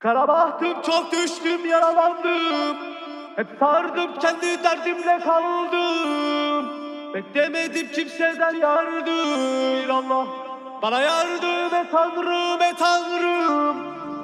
Kara bahtım, çok düştüm, yaralandım. Hep sardım, kendi derdimle kaldım. Beklemedim kimseden yardım. Allah bana yardım et Tanrım, et Tanrım.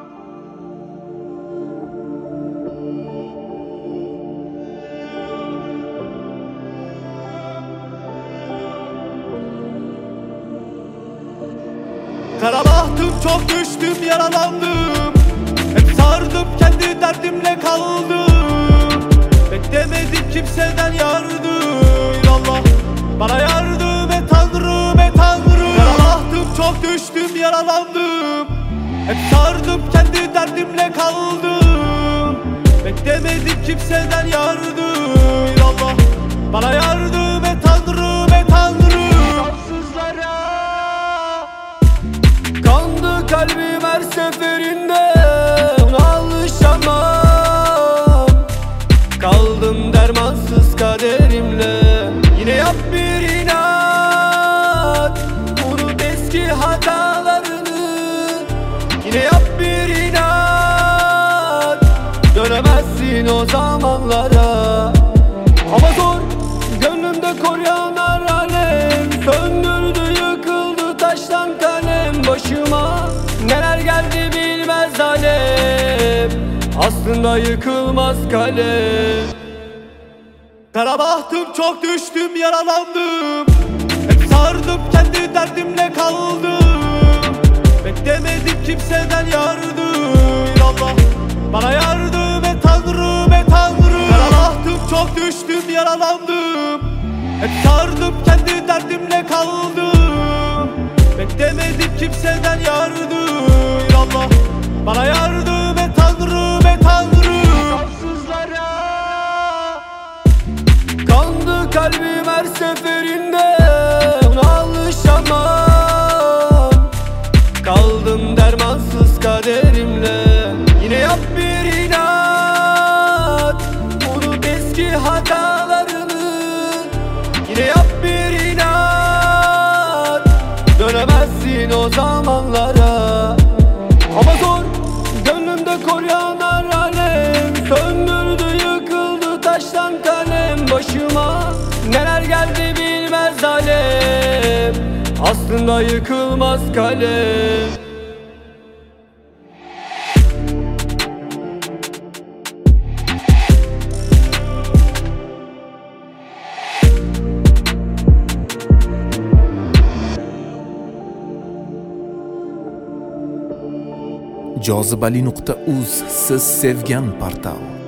Kara bahtım, çok düştüm, yaralandım. Hep sardım, kendi derdimle kaldım. Beklemedim kimseden yardım. Allah bana yardım et Tanrım, et Tanrım. Kara bahtım, çok düştüm, yaralandım. Hep sardım, kendi derdimle kaldım. Beklemedim kimseden yardım. Allah bana yardım et Tanrım, et Tanrım. Şanssızlara kandı kalbim her seferinde, ona alışamam. Kaldım dermansız kaderimle. Yine yap bir inat, unut eski hatalarını. Yine yap bir inat, dönemezsin o zamanlara. Ama zor, gönlümde kor yanar alem. Söndürdü, yıkıldı taştan kalem. Başıma neler geldi bilmez alem. Aslında yıkılmaz kalem. Kara bahtım, çok düştüm, yaralandım. Hep sardım, kendi derdimle kaldım. Beklemedim kimseden yardım. Allah bana yardım et Tanrım, et Tanrım. Kara bahtım, çok düştüm, yaralandım. Hep sardım, kendi derdimle kaldım. Beklemedim kimseden yardım. Allah bana yardım et Tanrım, et Tanrım. Şanssızlara kandı kalbim her seferinde, ona alışamam. Kaldım dermansız kaderimle. Yine yap bir inat, unut eski hatalarını. Yine yap bir inat, dönemezsin o zamanlara. Ama zor, gönlümde kor yanar alem. Söndürdü, yıkıldı taştan kalem. Başıma neler geldi bilmez alem. Aslında yıkılmaz kalem. Jozibali.uz, siz sevgan portal.